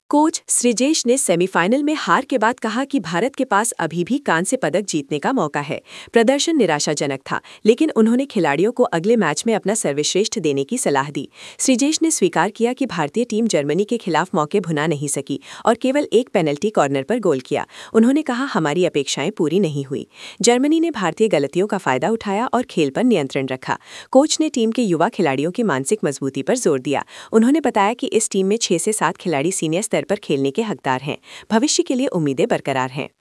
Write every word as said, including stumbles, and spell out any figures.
Coach Sreejesh ने semifinal में हार के बाद कहा कि भारत के पास अभी भी कांस्य पदक जीतने का मौका है। प्रदर्शन निराशाजनक था, लेकिन उन्होंने खिलाड़ियों को अगले मैच में अपना सर्वश्रेष्ठ देने की सलाह दी। श्रीजेश ने स्वीकार किया कि भारतीय टीम जर्मनी के खिलाफ मौके भुना नहीं सकी और केवल एक पेनल्टी कॉर्नर पर गोल किया। उन्होंने कहा, हमारी अपेक्षाएं पूरी नहीं हुई। जर्मनी ने भारतीय गलतियों का फायदा उठाया और खेल पर नियंत्रण रखा। कोच ने टीम के युवा खिलाड़ियों की मानसिक मजबूती पर जोर दिया। उन्होंने बताया कि इस टीम में छह से सात खिलाड़ी सीनियर स्तर पर खेलने के हकदार हैं। भविष्य के लिए उम्मीदें बरकरार हैं।